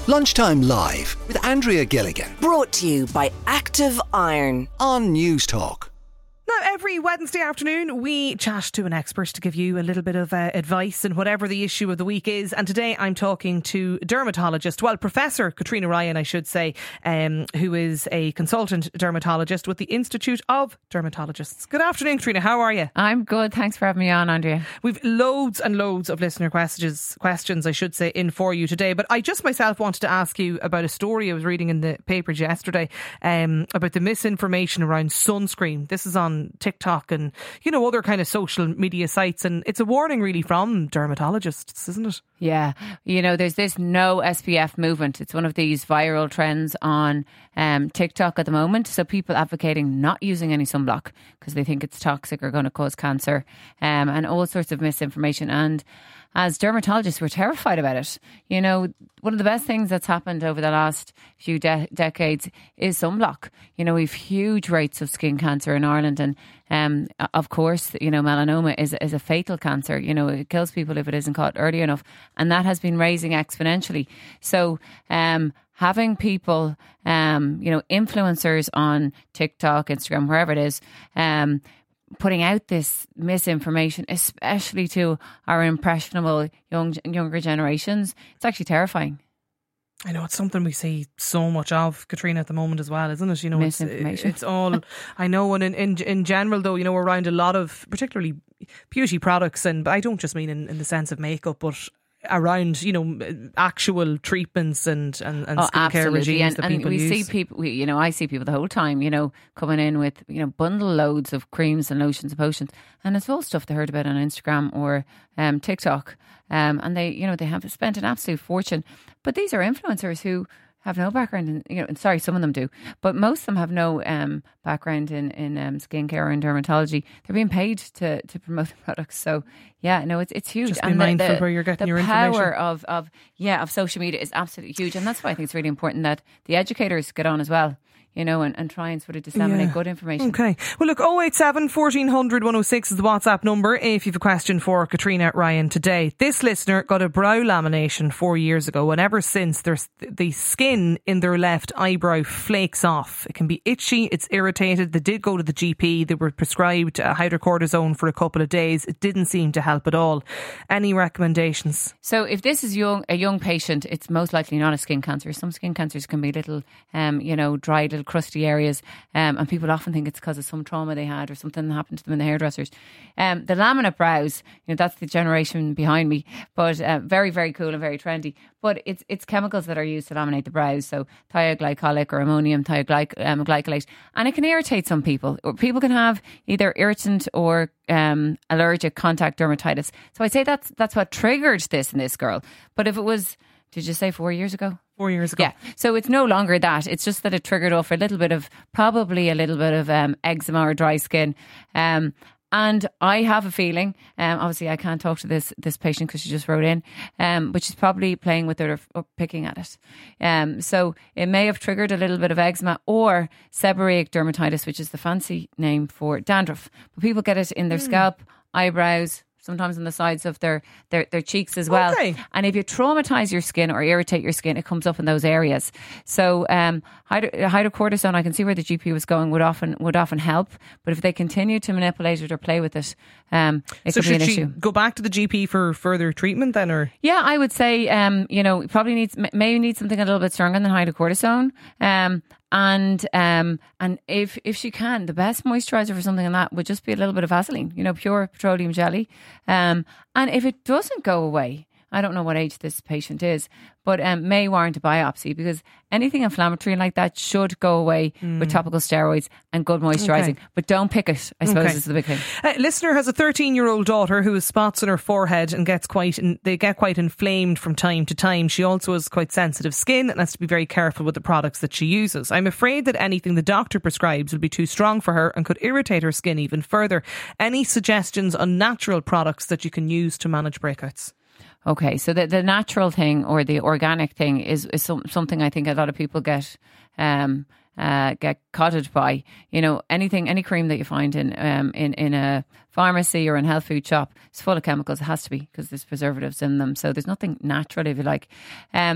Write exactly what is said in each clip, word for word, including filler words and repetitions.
Lunchtime Live with Andrea Gilligan Brought to you by Active Iron on News Talk. Now, every Wednesday afternoon, we chat to an expert to give you a little bit of uh, advice in whatever the issue of the week is. And today I'm talking to dermatologist, well, Professor Katrina Ryan, I should say, um, who is a consultant dermatologist with the Institute of Dermatologists. Good afternoon, Katrina. How are you? I'm good. Thanks for having me on, Andrea. We've loads and loads of listener questions, questions, I should say, in for you today. But I just myself wanted to ask you about a story I was reading in the papers yesterday um, about the misinformation around sunscreen. This is on TikTok and, you know, other kind of social media sites, and it's a warning really from dermatologists, isn't it? Yeah, you know, there's this no S P F movement. It's one of these viral trends on um, TikTok at the moment. So people advocating not using any sunblock because they think it's toxic or going to cause cancer, um, and all sorts of misinformation. And as dermatologists, we're terrified about it. You know, one of the best things that's happened over the last few de- decades is sunblock. You know, we've huge rates of skin cancer in Ireland, and um, of course, you know, melanoma is is a fatal cancer. You know, it kills people if it isn't caught early enough, and that has been raising exponentially. So, um, having people, um, you know, influencers on TikTok, Instagram, wherever it is, um. putting out this misinformation, especially to our impressionable young younger generations, it's actually terrifying. I know, it's something we see so much of, Katrina, at the moment as well, isn't it? You know, misinformation. It's, it's all, I know, and in, in in general though, you know, we're around a lot of particularly beauty products, and I don't just mean in, in the sense of makeup, but around, you know, actual treatments and, and, and oh, skincare absolutely. regimes and, that and people we use. see people, we, you know, I see people the whole time, you know, coming in with, you know, bundle loads of creams and lotions and potions, and it's all stuff they heard about on Instagram or um, TikTok, um, and they, you know, they have spent an absolute fortune. But these are influencers who have no background in, you know, and sorry, some of them do, but most of them have no um, background in, in um, skincare or in dermatology. They're being paid to, to promote the products. So yeah, no, it's it's huge. Just be and mindful the, the, where you're getting the your information. The power of, of, yeah, of social media is absolutely huge. And that's why I think it's really important that the educators get on as well, you know, and, and try and sort of disseminate yeah. good information. Okay. Well, look, oh eight seven, fourteen hundred, one oh six is the WhatsApp number if you have a question for Katrina Ryan today. This listener got a brow lamination four years ago, and ever since there's the skin in their left eyebrow flakes off. It can be itchy, it's irritated. They did go to the G P. They were prescribed uh, hydrocortisone for a couple of days. It didn't seem to help at all. Any recommendations? So if this is young, a young patient, it's most likely not a skin cancer. Some skin cancers can be little, um, you know, dry little crusty areas, um, and people often think it's because of some trauma they had or something that happened to them in the hairdressers. Um, the laminate brows, you know, that's the generation behind me, but uh, very, very cool and very trendy. But it's it's chemicals that are used to laminate the brows, so thioglycolic or ammonium thioglycolate, and it can irritate some people. Or people can have either irritant or um, allergic contact dermatitis. So I'd say that's that's what triggered this in this girl. But if it was, did you say four years ago? Four years ago. Yeah. So it's no longer that. It's just that it triggered off a little bit of, probably a little bit of um, eczema or dry skin. Um, and I have a feeling, um, obviously I can't talk to this this patient because she just wrote in, um, but she's probably playing with it or, or picking at it. Um, so it may have triggered a little bit of eczema or seborrheic dermatitis, which is the fancy name for dandruff. But people get it in their mm. scalp, eyebrows, sometimes on the sides of their, their, their cheeks as well. Okay. And if you traumatise your skin or irritate your skin, it comes up in those areas. So um, hydro, hydrocortisone, I can see where the G P was going, would often would often help. But if they continue to manipulate it or play with it, um, it so could be an should issue. she go back to the G P for further treatment then, or? Yeah, I would say, um, you know, probably needs maybe need something a little bit stronger than hydrocortisone. Um, And um, and if if she can, the best moisturiser for something like that would just be a little bit of Vaseline, you know, pure petroleum jelly. Um, and if it doesn't go away, I don't know what age this patient is, but um, may warrant a biopsy, because anything inflammatory like that should go away mm. with topical steroids and good moisturising. Okay. But don't pick it, I suppose, okay. is the big thing. Uh, listener has a thirteen-year-old daughter who has spots on her forehead and gets quite in, they get quite inflamed from time to time. She also has quite sensitive skin and has to be very careful with the products that she uses. I'm afraid that anything the doctor prescribes will be too strong for her and could irritate her skin even further. Any suggestions on natural products that you can use to manage breakouts? Okay, so the, the natural thing or the organic thing is, is some, something I think a lot of people get um, uh, get cotted by. You know, anything, any cream that you find in um, in in a pharmacy or in a health food shop is full of chemicals. It has to be, because there's preservatives in them. So there's nothing natural, if you like. Um,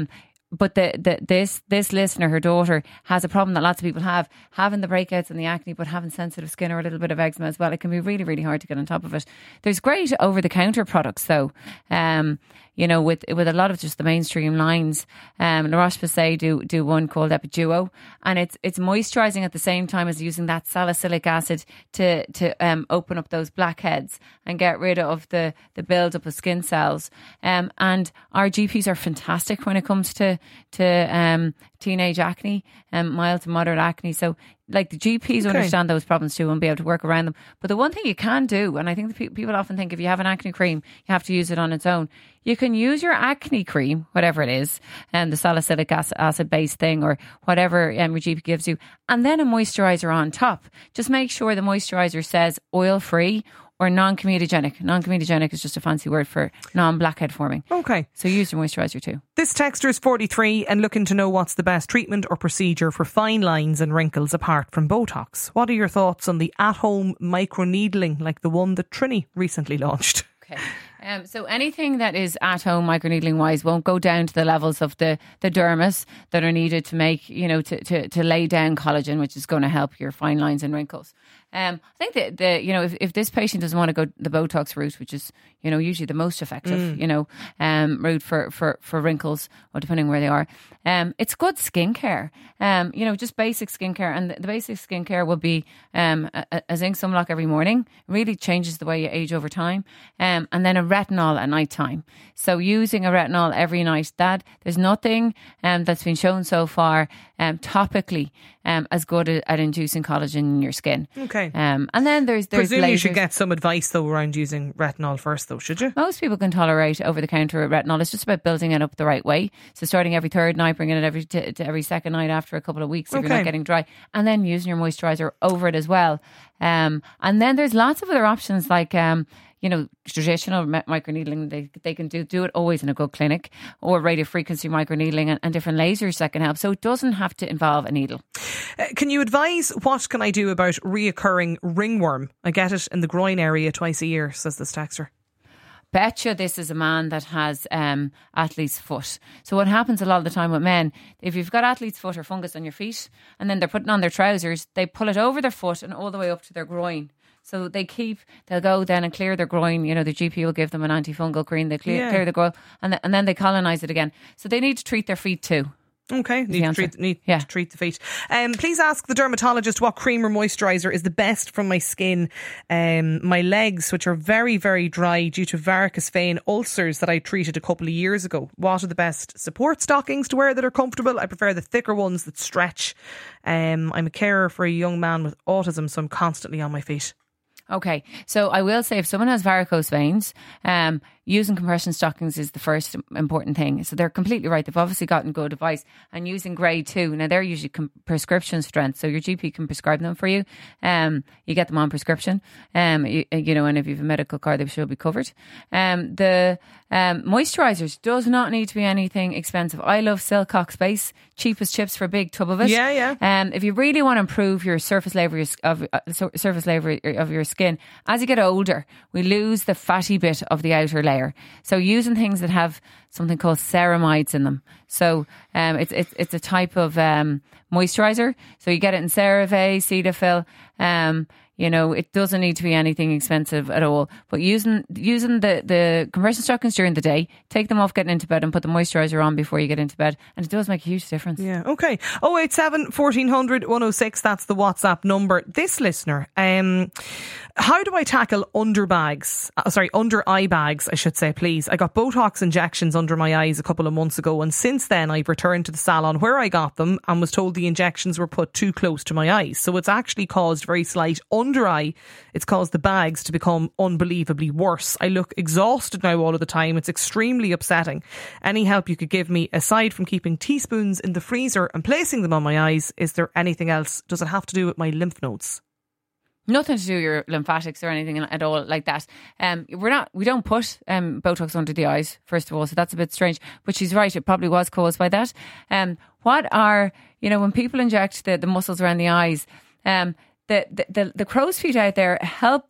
but the, the this this listener, her daughter, has a problem that lots of people have, having the breakouts and the acne, but having sensitive skin or a little bit of eczema as well. It can be really, really hard to get on top of it. There's great over-the-counter products, though. Um, you know, with with a lot of just the mainstream lines. Um, La Roche-Posay do do one called Epiduo, and it's it's moisturising at the same time as using that salicylic acid to to um, open up those blackheads and get rid of the the build up of skin cells. Um, and our G Ps are fantastic when it comes to to um, teenage acne and um, mild to moderate acne. So, like, the G Ps okay. understand those problems too and be able to work around them. But the one thing you can do, and I think the pe- people often think if you have an acne cream, you have to use it on its own. You can use your acne cream, whatever it is, and the salicylic acid, acid based thing or whatever um, your G P gives you, and then a moisturiser on top. Just make sure the moisturiser says oil free or non-comedogenic. Non-comedogenic is just a fancy word for non-blackhead forming. Okay. So use your moisturiser too. This texter is forty-three and looking to know what's the best treatment or procedure for fine lines and wrinkles apart from Botox. What are your thoughts on the at-home microneedling like the one that Trini recently launched? Okay. Um, so anything that is at home microneedling wise won't go down to the levels of the, the dermis that are needed to make, you know, to, to, to lay down collagen, which is going to help your fine lines and wrinkles. Um, I think that the, you know, if, if this patient doesn't want to go the Botox route, which is, you know, usually the most effective, mm. you know, um, route for, for, for wrinkles, or depending where they are, um, it's good skincare. Um, you know, just basic skincare, and the, the basic skincare will be um, a, a zinc sunblock every morning. It really changes the way you age over time, um, and then a retinol at night time. So using a retinol every night, that there's nothing um, that's been shown so far um, topically um, as good at, at inducing collagen in your skin. Okay. Um, and then there's there's Presume lasers. You should get some advice though around using retinol first though, should you? Most people can tolerate over the counter retinol. It's just about building it up the right way. So starting every third night, bringing it every to, to every second night after a couple of weeks if okay. you're not getting dry, and then using your moisturiser over it as well. Um, and then there's lots of other options like um, you know, traditional microneedling. They they can do do it always in a good clinic, or radio frequency microneedling and, and different lasers that can help. So it doesn't have to involve a needle. Uh, can you advise what can I do about reoccurring ringworm? I get it in the groin area twice a year, says this texter. Betcha this is a man that has um, athlete's foot. So what happens a lot of the time with men, if you've got athlete's foot or fungus on your feet and then they're putting on their trousers, they pull it over their foot and all the way up to their groin. So they keep, they'll go then and clear their groin. You know, the G P will give them an antifungal cream. They clear, yeah. clear the groin and, th- and then they colonise it again. So they need to treat their feet too. Okay, need, to treat, need yeah. to treat the feet. Um, please ask the dermatologist what cream or moisturiser is the best for my skin. Um, my legs, which are very, very dry due to varicose vein ulcers that I treated a couple of years ago. What are the best support stockings to wear that are comfortable? I prefer the thicker ones that stretch. Um, I'm a carer for a young man with autism, so I'm constantly on my feet. Okay, so I will say if someone has varicose veins, um, using compression stockings is the first important thing. So they're completely right. They've obviously gotten good advice. And using grade two, now they're usually com- prescription strength. So your G P can prescribe them for you. Um, you get them on prescription. Um, you, you know, and if you have a medical card, they should be covered. Um, the um, moisturisers does not need to be anything expensive. I love Silcox Base, cheapest chips for a big tub of it. Yeah, yeah. Um, if you really want to improve your surface layer of uh, surface layer of your skin, as you get older, we lose the fatty bit of the outer layer. So using things that have something called ceramides in them. So um, it's it's it's a type of um, moisturiser. So you get it in CeraVe, Cetaphil. Um, you know, it doesn't need to be anything expensive at all. But using using the, the compression stockings during the day, take them off getting into bed and put the moisturiser on before you get into bed. And it does make a huge difference. Yeah, okay. oh eight seven, fourteen hundred, one oh six, that's the WhatsApp number. This listener, um, how do I tackle under bags? Uh, sorry, under eye bags, I should say, please. I got Botox injections under my eyes a couple of months ago, and since then I've returned to the salon where I got them and was told the injections were put too close to my eyes. So it's actually caused very slight under eye. It's caused the bags to become unbelievably worse. I look exhausted now all of the time. It's extremely upsetting. Any help you could give me, aside from keeping teaspoons in the freezer and placing them on my eyes, is there anything else? Does it have to do with my lymph nodes? Nothing to do with your lymphatics or anything at all like that. Um, we're not, we don't put um, Botox under the eyes, first of all, so that's a bit strange. But she's right, it probably was caused by that. Um, what are, you know, when people inject the, the muscles around the eyes, um, the, the, the, the crow's feet out there help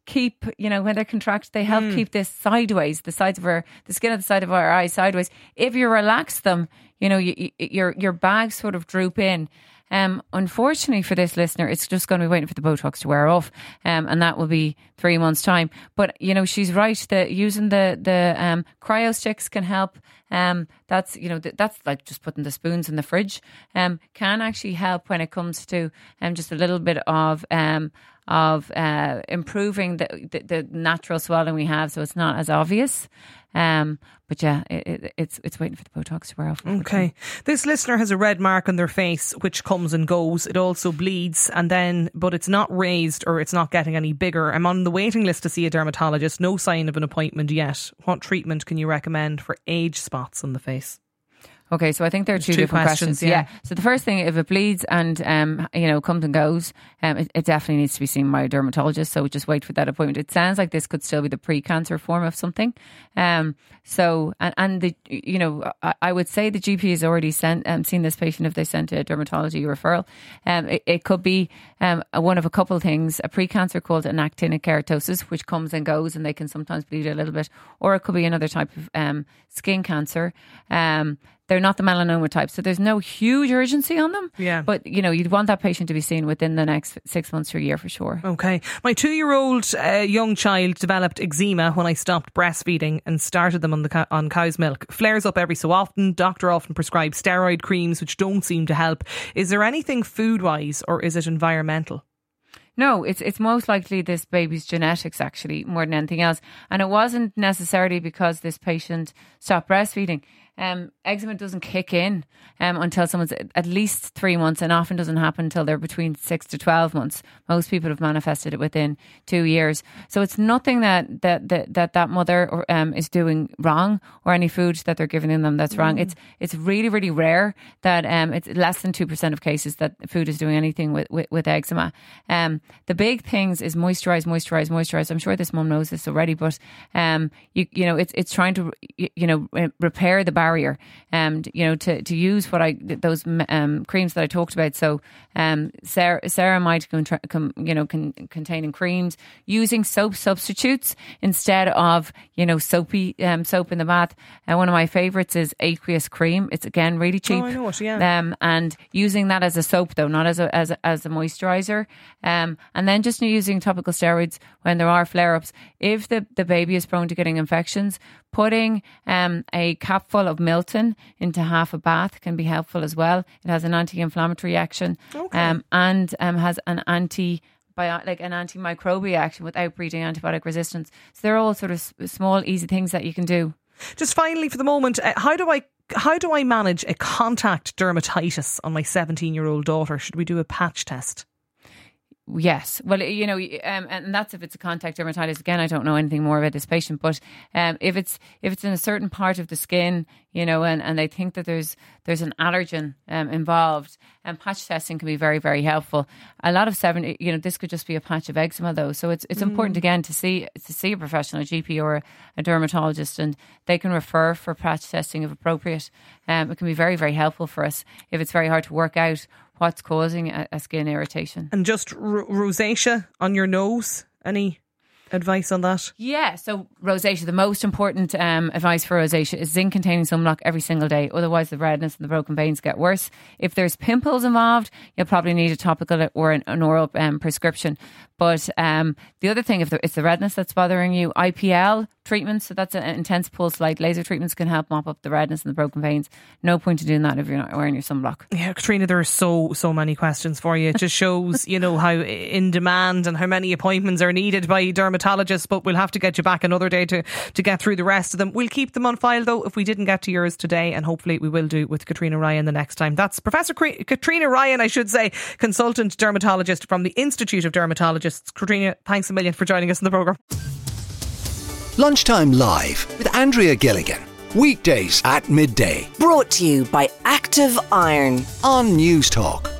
keep, you know, when they're contracted, they help mm. keep this sideways, the sides of our, the skin of the side of our eye sideways. If you relax them, you know, you, you, your your bags sort of droop in. Um, unfortunately for this listener, it's just going to be waiting for the Botox to wear off, um, and that will be three months' time. But you know, she's right that using the the um, cryo sticks can help. Um, that's you know th- that's like just putting the spoons in the fridge. Um, can actually help when it comes to um just a little bit of um of uh improving the, the the natural swelling we have, so it's not as obvious. Um, but yeah, it, it, it's it's waiting for the Botox to wear off. Okay. This listener has a red mark on their face which comes and goes. It also bleeds, and then, but it's not raised or it's not getting any bigger. I'm on the waiting list to see a dermatologist. No sign of an appointment yet. What treatment can you recommend for age spots on the face? Okay, so I think there are two, two different questions. questions. Yeah. yeah. So the first thing, if it bleeds and um, you know comes and goes, um, it, it definitely needs to be seen by a dermatologist. So just wait for that appointment. It sounds like this could still be the pre-cancer form of something. Um, so and, and the you know I, I would say the G P has already sent um, seen this patient if they sent a dermatology referral. Um, it, it could be um one of a couple of things: a pre-cancer called an actinic keratosis, which comes and goes, and they can sometimes bleed a little bit, or it could be another type of um skin cancer. Um. They're not the melanoma type, so there's no huge urgency on them. Yeah. But, you know, you'd want that patient to be seen within the next six months to a year for sure. Okay. My two-year-old uh, young child developed eczema when I stopped breastfeeding and started them on the co- on cow's milk. Flares up every so often. Doctor often prescribes steroid creams, which don't seem to help. Is there anything food-wise, or is it environmental? No, it's it's most likely this baby's genetics, actually, more than anything else. And it wasn't necessarily because this patient stopped breastfeeding. Um, eczema doesn't kick in um, until someone's at least three months and often doesn't happen until they're between six to twelve months. Most people have manifested it within two years. So it's nothing that that that that, that mother or, um, is doing wrong, or any food that they're giving them that's wrong. Mm. It's it's really, really rare that um, it's less than two percent of cases that food is doing anything with, with, with eczema. Um, the big things is moisturize, moisturize, moisturize. I'm sure this mum knows this already, but um, you you know, it's it's trying to you know repair the barrier. barrier and um, you know to, to use what I those um, creams that I talked about. So um, ceramide contra- com, you know con, containing creams, using soap substitutes instead of you know soapy um, soap in the bath. And uh, one of my favourites is aqueous cream. It's again really cheap. Oh, I know it, yeah. Um, and using that as a soap though, not as a as a, as a moisturiser. Um, and then just using topical steroids when there are flare-ups. If the, the baby is prone to getting infections, putting um, a capful of Milton into half a bath can be helpful as well. It has an anti-inflammatory action okay. um, and um, has an anti like an antimicrobial action without breeding antibiotic resistance. So they're all sort of small, easy things that you can do. Just finally, for the moment, uh, how do I how do I manage a contact dermatitis on my seventeen-year-old daughter? Should we do a patch test? Yes. Well, you know, um, and that's if it's a contact dermatitis. Again, I don't know anything more about this patient, but um, if it's if it's in a certain part of the skin, you know, and, and they think that there's there's an allergen um, involved, and patch testing can be very, very helpful. A lot of seven, you know, this could just be a patch of eczema though, so it's it's mm. important again to see to see a professional, a G P or a, a dermatologist, and they can refer for patch testing if appropriate. Um, it can be very, very helpful for us if it's very hard to work out what's causing a, a skin irritation. And just r- rosacea on your nose, any advice on that? Yeah, so rosacea, the most important um, advice for rosacea is zinc containing sunblock every single day, otherwise the redness and the broken veins get worse. If there's pimples involved, you'll probably need a topical or an, an oral um, prescription. But um, the other thing, if it's the redness that's bothering you, I P L treatments, so that's an intense pulse light laser treatments, can help mop up the redness and the broken veins. No point in doing that if you're not wearing your sunblock. Yeah, Katrina, there are so, so many questions for you. It just shows, you know, how in demand and how many appointments are needed by dermatologists, but we'll have to get you back another day to, to get through the rest of them. We'll keep them on file though if we didn't get to yours today, and hopefully we will do with Katrina Ryan the next time. That's Professor Cre- Katrina Ryan, I should say, consultant dermatologist from the Institute of Dermatologists. Katrina, thanks a million for joining us in the programme. Lunchtime Live with Andrea Gilligan. Weekdays at midday Brought to you by Active Iron on News Talk.